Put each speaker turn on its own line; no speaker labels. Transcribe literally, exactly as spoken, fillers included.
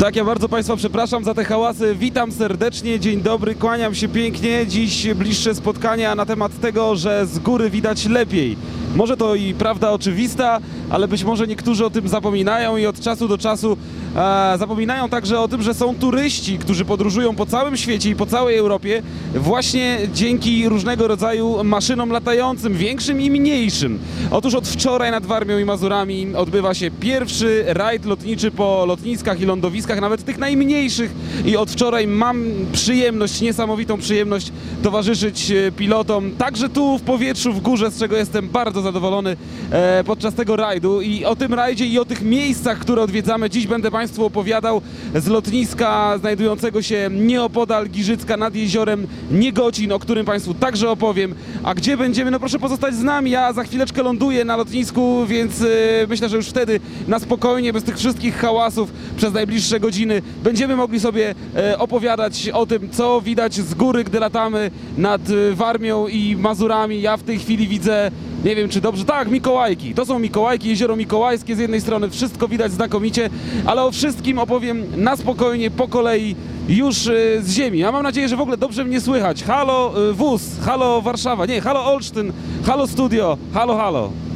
Tak, ja bardzo Państwa przepraszam za te hałasy. Witam serdecznie, dzień dobry, kłaniam się pięknie. Dziś bliższe spotkania na temat tego, że z góry widać lepiej. Może to i prawda oczywista, ale być może niektórzy o tym zapominają i od czasu do czasu e, zapominają także o tym, że są turyści, którzy podróżują po całym świecie i po całej Europie właśnie dzięki różnego rodzaju maszynom latającym, większym i mniejszym. Otóż od wczoraj nad Warmią i Mazurami odbywa się pierwszy rajd lotniczy po lotniskach i lądowiskach, nawet tych najmniejszych, i od wczoraj mam przyjemność, niesamowitą przyjemność towarzyszyć pilotom, także tu w powietrzu, w górze, z czego jestem bardzo zadowolony e, podczas tego rajdu. I o tym rajdzie i o tych miejscach, które odwiedzamy, dziś będę Państwu opowiadał z lotniska znajdującego się nieopodal Giżycka nad jeziorem Niegocin, o którym Państwu także opowiem. A gdzie będziemy? No proszę pozostać z nami, ja za chwileczkę ląduję na lotnisku, więc e, myślę, że już wtedy na spokojnie, bez tych wszystkich hałasów przez najbliższe godziny będziemy mogli sobie e, opowiadać o tym, co widać z góry, gdy latamy nad e, Warmią i Mazurami. Ja w tej chwili widzę, nie wiem czy dobrze, tak, Mikołajki. To są Mikołajki, jezioro Mikołajskie z jednej strony, wszystko widać znakomicie, ale o wszystkim opowiem na spokojnie, po kolei, już y, z ziemi. Ja mam nadzieję, że w ogóle dobrze mnie słychać. Halo y, wóz, halo Warszawa, nie, halo Olsztyn, halo studio, halo, halo.